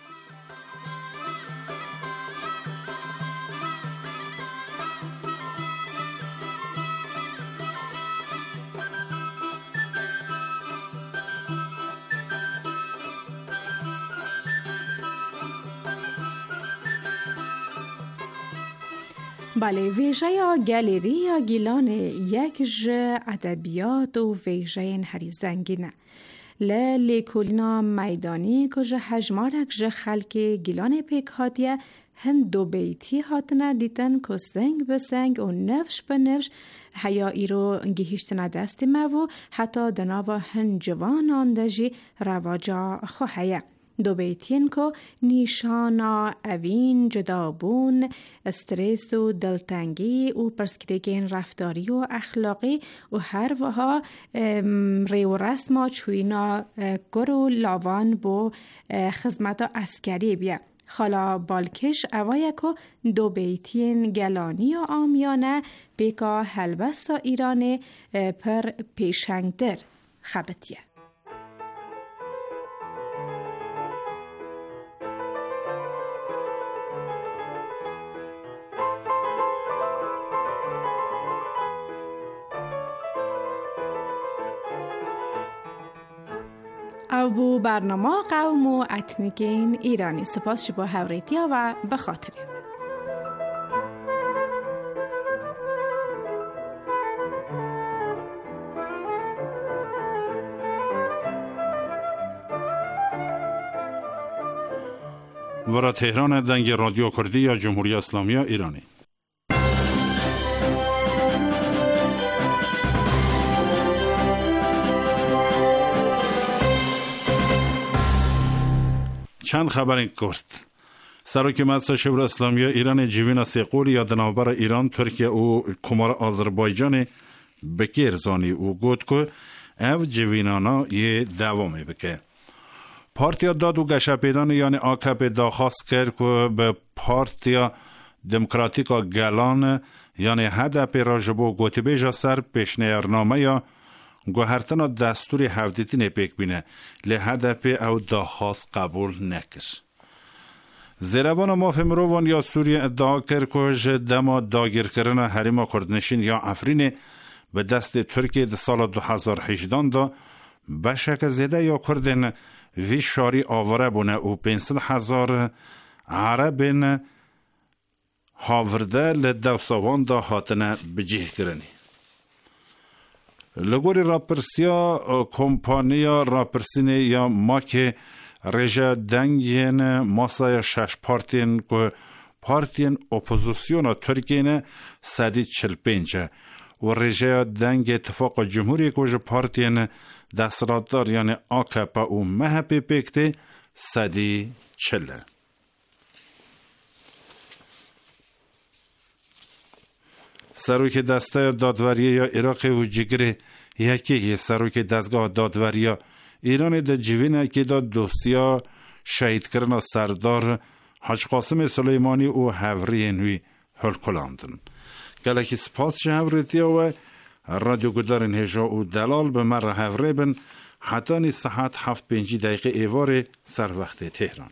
[SPEAKER 3] بله ویژه یا گالری یا گیلان یک ج ادبیات و ویژه هری زنگینه ل لیکولینا میدانی که ج حجمارک ج خلک گیلان پیک هاتیه هند دو بیتی هاتنه دیتن که سنگ به سنگ و نفش به نفش هیا ایرو گیهشتنه دستی مو حتی دناوا هن جوان آندجی رواجا خوهیه دو بیتین که نیشانا اوین جدابون استرس و دلتنگی و پرسکریگین رفتاری و اخلاقی و هر وها ریو رسما چوینا گرو لاوان بو خدمت اسکری بیا خالا بالکش اوایه که دو بیتین گلانی و آمیانه بیکا هلبستا ایرانه پر پیشنگدر خبتیه او بو برنامه قوم و اتنیکین ایرانی سپاس شبا هوریتیا و بخاطری
[SPEAKER 1] ورا تهران دنگ رادیو کردی یا جمهوری اسلامی ایرانی چند خبر کرد. سروک مجلس شورای اسلامی ایران جیوینا سیقول یا دنابر ایران ترکیه و کمار آذربایجان بکیر زانی و گفت که او جیوینانا یه دوامی بکه. پارتیا داد و گشاپیدان یعنی آکپ داخواست کرد که به پارتیا دموکراتیکا گلان یعنی هدف راجبو گوتی بیجا سر پیشنهارنامه یا گوهرتنا دستوری هفدیتی نپیک بینه لی هدف او داخواست قبول نکر. زیروان مافم روان یا سوریه ادعا کرد که دما داگیر کردن حریم کردنشین یا افرین به دست ترکیه ده سال دو هزار و هجده دا بشک زیده یا کردن وی شاری آوره بونه و پنسد هزار عربین هاورده لدوسوان دا هاتنه بجیه کرنی. لگوری راپرسیا کمپانیا راپرسینه یا ما که رژه دنگین ماسای شش پارتین که پارتین اپوزیسیون ترکیه سدی چل پینجه و رژه دنگ اتفاق جمهوری که پارتین دستراددار یعنی آکپا و مهپی پیکته سدی چله. سروک دسته دادوری یا عراق و جگره یکی سروک دستگاه دادوری ایران در جوینه که داد دوسیا شهید کردن سردار حاج قاسم سلیمانی و هوری نوی هل کلاندن. گلکی سپاس چه هوریتی و رادیو گدارن هجا و دلال به مر هوری بن حتی ساعت هفت پنجی دقیقه ایوار سر وقت تهران.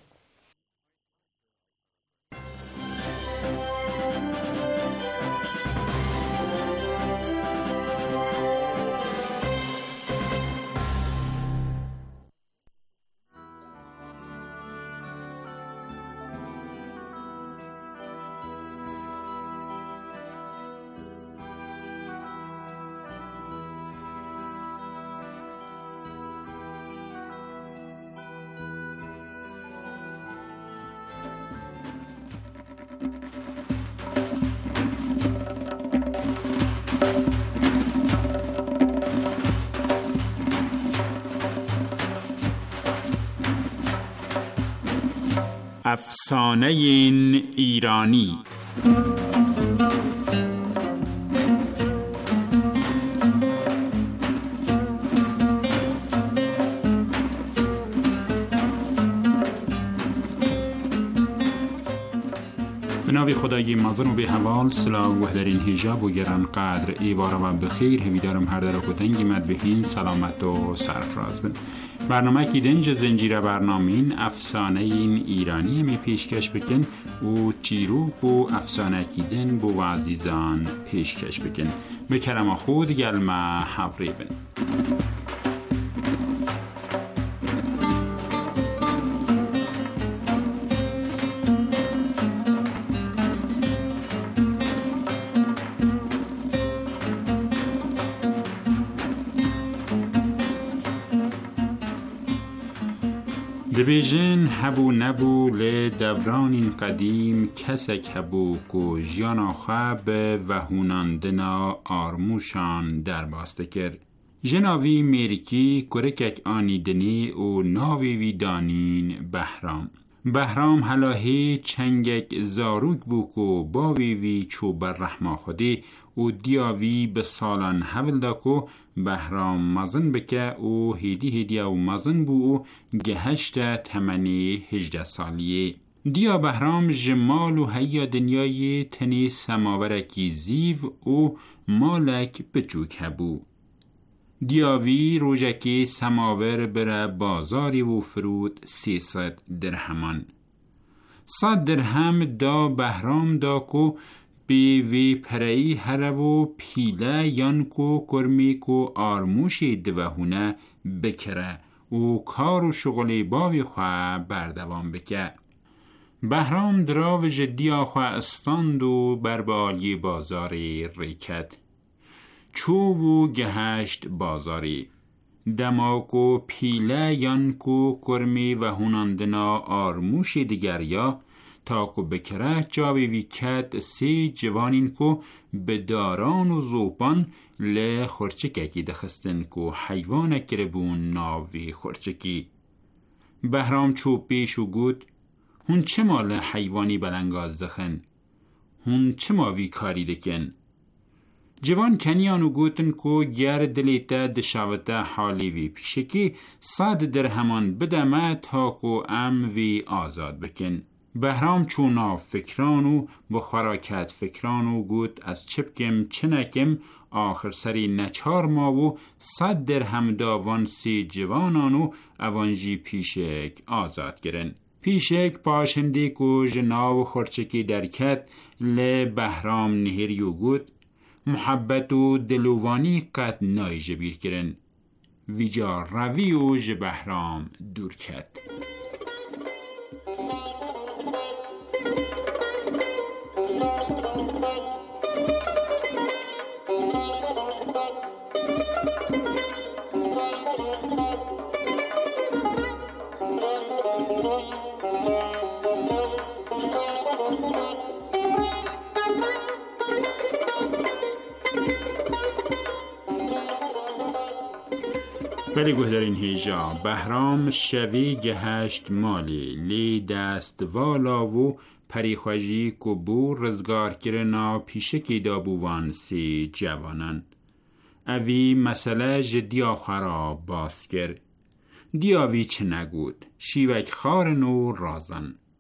[SPEAKER 11] افسانه ایرانی. به نام خدای مازن و به حوال سلام و هدرین هجاب و گران قدر ایوارا و بخیر همیدارم هر در و دنگی مد بهین سلامت و سرفراز بن. برنامه کی دنج زنجیره برنامین افسانه این ایرانی می پیشکش بکن و چیروک و افسانه کی دن بو عزیزان پیشکش بکن. به کرم خود گلمه حفری بن. دبیجن هبو نبو ل دوران قدیم کسک هبو کو جیان آخوا به وهوناندنا آرموشان در باسته کرد. جناوی میرکی کرکک آنیدنی و ناوی وی دانین بهرام. بهرام هلاهی چنگک زاروک بو کو باوی وی چو بر رحما خودی و دیاوی به سالان حول دا کو بهرام مزن بکه و هیدی هیدی و مزن بو و گهشت تمنی هجده سالیه. دیا بهرام جمال و هیا دنیای تنی سماورکی زیو و مالک بچوک هبو. دیاوی روژکی سماور بره بازاری و فرود سیصد درهمان. صد درهم دا بهرام دا کو بی وی پرئی هرو پیله یان کو کرمی کو آرموشی دوهونه بکره و کار و شغلی باوی خواه بردوام بکه. بهرام دراو جدی آخواه استاند و بربالی بازاری ریکد. چو و گهشت بازاری دماکو پیله یانکو کرمی و هناندنا آرموش دیگر یا تاکو بکره جاوی ویکت سی جوانین کو به داران و زوپان ل خورچکی دخستن کو حیوان کربون ناوی خورچکی. بهرام چو پیش و گود هون چه مال حیوانی بلنگاز دخن؟ هون چه ماوی کاری دکن؟ جوان کنیانو گوتن کو گر دلیتا دشاوتا حالی وی پیشکی صد درهمان بدمه تا کو ام وی آزاد بکن. بهرام چونا فکرانو بخوراکت فکرانو گوت از چپکم چنکم آخر سری نچار ماو صد درهم داوان سی جوانانو اوانجی پیشک آزاد گرن. پیشک پاشندی کو جناو خورچکی درکت ل بهرام نهریو گوت محبت و دلوانی قد نای جبیر کرن ویجا روی و جبهرام دور کد. ولی گوه در این هیجا بهرام شوی گهشت مالی لی دست والا و پریخواجی کبور رزگار کرنا پیشکی دابوان سی جوانان. اوی مسئله جدی آخرا باز کر. دیاوی چه نگود شیوک خارن و رازن.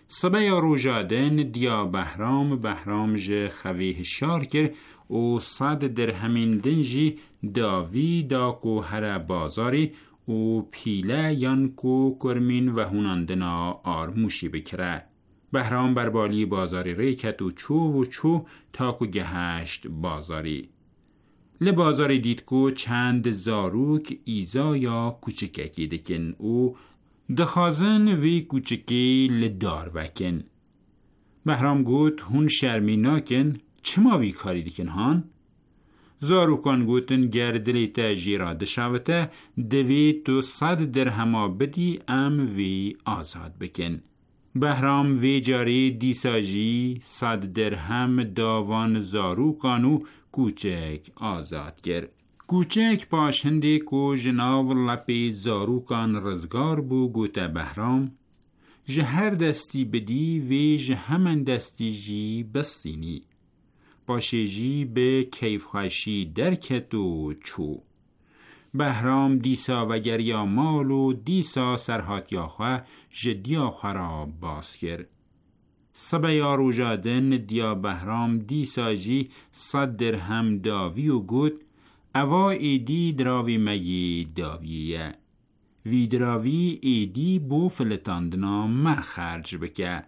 [SPEAKER 11] سبیا روژادن دیا بهرام بهرام جه خویه شار کر و صد درهمین دنجی داوی دا کو هر بازاری و پیله یان کو کرمین و هوناندنا آرموشی بکره. بهرام بر بالی بازاری ریکت و چو و چو تا کو گهشت بازاری. لبازاری دید کو چند زاروک ایزا یا کوچککی دکن و دخازن وی کوچکی لدار وکن. بهرام گوت هون شرمی ناکن چما وی کاری دکن هان؟ زاروکان گوتن گردلی تا جیرا دشاوته دوی تو صد درهما بدی ام وی آزاد بکن. بهرام وی جاری دیساجی صد درهم داوان زاروکانو کوچک آزاد کرد. کوچک پاشنده کو جناو لپی زاروکان رزگار بو گوته بهرام جهر دستی بدی وی جهمن دستی جی بستینی. باشه جی به کیف خوشی درکت و چو. بهرام دیسا و گریا مال و دیسا سرهات یاخواه جدیا خرا باز کرد. سبیا روژادن دیا بهرام دیسا جی صد درهم داوی و گوت اوا ایدی دراوی مگی داویه. وی دراوی ایدی بو فلتاندنا ما خرج بکه.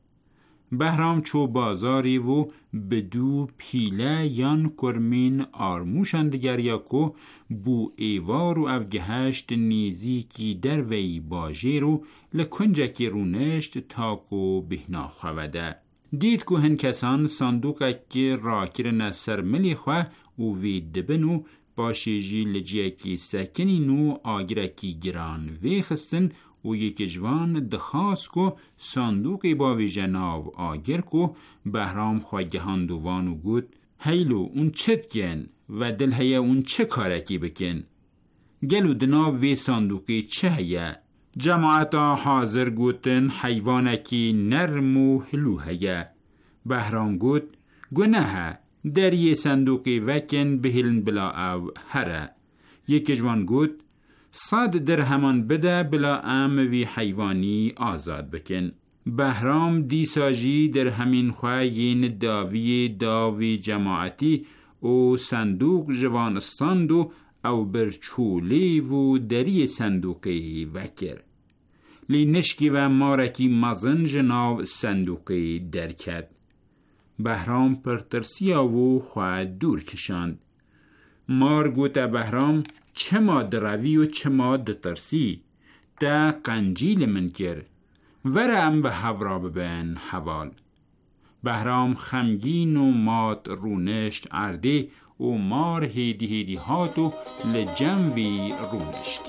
[SPEAKER 11] بهرام چو بازاری و بدو پیله یان کرمین آرموشندگر یا کو بو ایوار و افگهشت نیزی کی در وی باجه رو لکنجکی رونشت تاکو بهنا خوده. دید که هن کسان صندوق که راکر نسر ملی خواه و وی دبنو باشه جی لجیکی سکنی نو آگرکی گران وی خستن و یک جوان دخواست کو صندوقی با وی جناو آگر کو. بهرام خواگهان دوان و گود هیلو اون چت گن و دل هیا اون چه کارکی بکن؟ گلو دنا وی صندوقی چه هیا؟ جماعتا حاضر گوتن حیوانکی نرم و هلو هیا. بهرام گود گناه در یه صندوقی وکن بهلن بلا او هره. یک جوان گود صد درهمان بده بلا ام وی حیوانی آزاد بکن. بهرام دیساجی در همین خواهین داوی داوی جماعتی و صندوق جوانستاندو او برچولی و دری صندوقی وکر. لی نشکی و مارکی مزن جناو صندوقی درکد. بهرام پر ترسیا و خواه دور کشاند. مار گوتا بهرام چه ما دروی و چه ما دترسی تا قنجیل من کر ورم به هورا ببین حوال. بهرام خمگین و مات رونشت عرده و مار هیدی هیدی هاتو لجموی رونشت.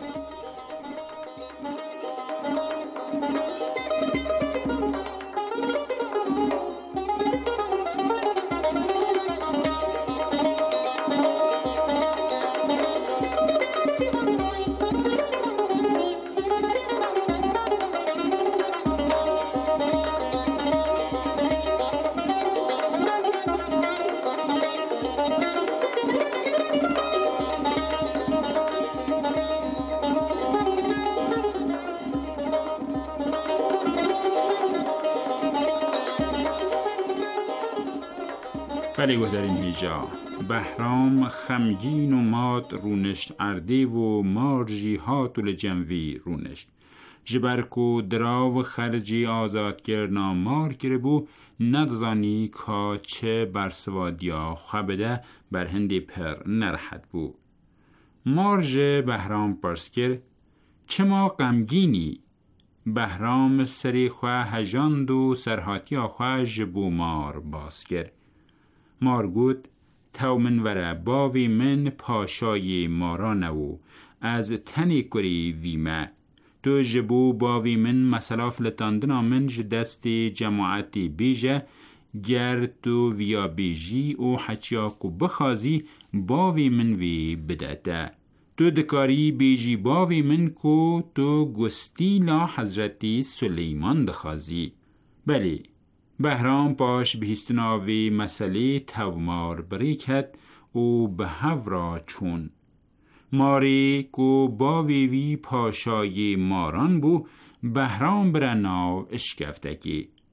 [SPEAKER 11] ولی گذارین هیجا بهرام خمگین و مات رونشت عرده و مارجی هاتول جموی رونشت. جبرکو دراو خرجی آزاد کرنا مار کرده بو ندزانی که چه برسوادیا خبده بر هندی پر نرحت بو. مارج بهرام پرس کرد چه ما غمگینی؟ بهرام سری خواه هجاند و سرحاتی خواه جبو مار باز کرد. مار گود تو من وره باوی من پاشای مارانو از تنی کری ویمه. تو جبو باوی من مسلا فلتاندنا من جدست جماعتی بیجه گر تو ویا بیجی و حچیاکو بخازی باوی من وی بدأته. تو دکاری بیجی باوی من کو تو گستی لا حضرتی سلیمان دخازی. بلی بهرام پاش بهستناوی مسئله تومار بریکت و به هورا چون. ماری کو باوی وی پاشای ماران بو بهرام برناو اشکفتکی.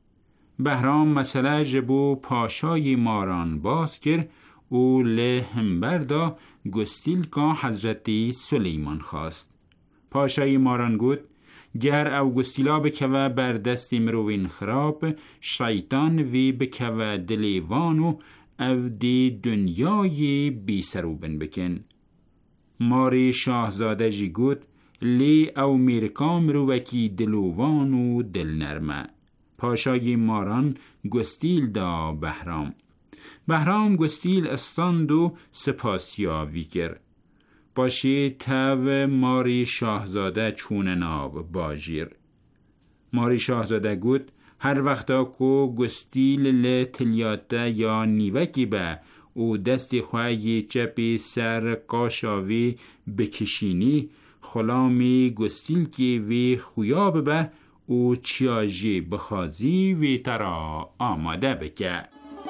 [SPEAKER 11] بهرام مسئله جبو پاشای ماران باز کرد او له همبردا گستیل که حضرت سلیمان خواست. پاشای ماران گود گر او گستیلا بکوه بر دست مروین خراب، شیطان وی بکوه دلیوانو او دی دنیای بی سروبن بکن. ماری شاهزاده جی گود لی او میرکام رو وکی دلووانو دل نرمه. پاشای ماران گستیل دا بهرام. بهرام گستیل استاند و سپاسیاوی کرد. باشی تو ماری شاهزاده چون ناب باجیر. ماری شاهزاده گود هر وقتا کو گستیل ل تلیاته یا نیوکی به او دستی خواهی چپی سر قاشاوی بکشینی، خلامی گستیل کی وی خویاب به او چیاجی بخازی وی ترا آماده بکه.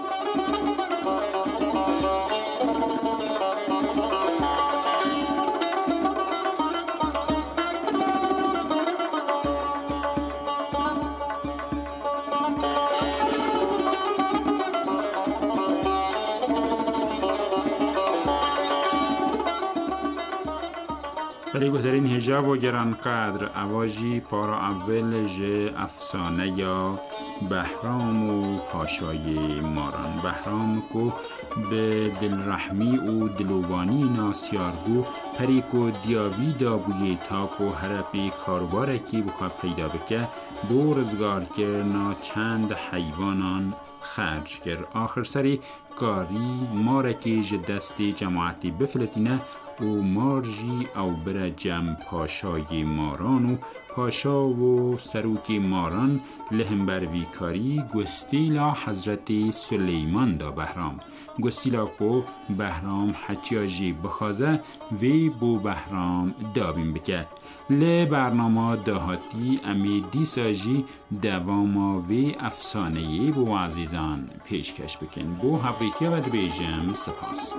[SPEAKER 11] برای بهترین هجاب و گرانقدر اواجی پارا اول ج افسانه یا بهرام و پاشای ماران. بهرام کو به دلرحمی و دلوانی ناسیارگو پریکو دیاوی دابوی تاکو هرپی کاربارکی بخواب پیدا بکه بو رزگار کرنا چند حیوانان خرج کرد. آخر سری کاری مارکی جدستی جماعتی بفلتینه او مارجی او برجم پاشای ماران و پاشا و سروکی ماران لهم بر ویکاری گستیلا حضرت سلیمان دا بهرام. گستیلا کو بهرام حجیاجی بخوازه وی بو بهرام دابیم بکه. ل برنامه دهاتی امی دیساجی دواما وی افسانه‌ای بو عزیزان پیشکش بکن. بو حبیکه و دبیجم سپاس.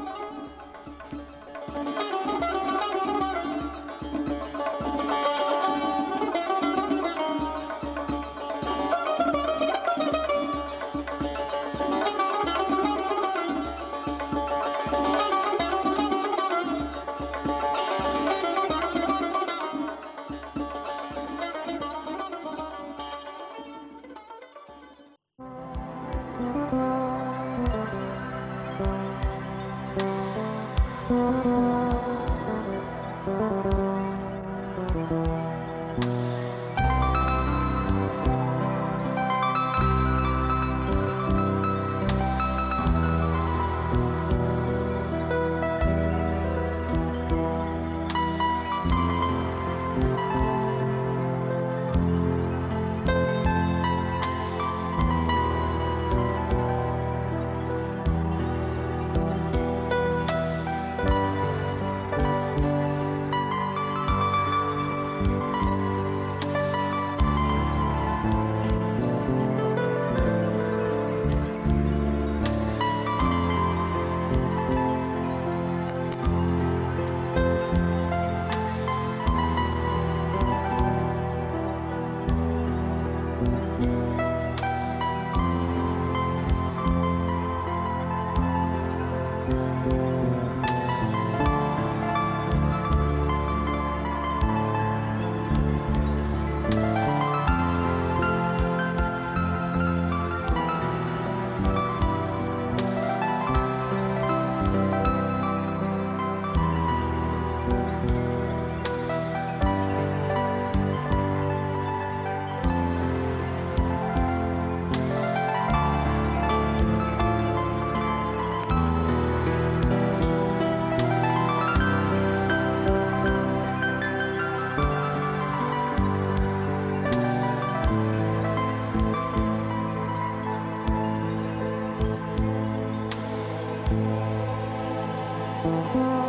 [SPEAKER 12] Thank you.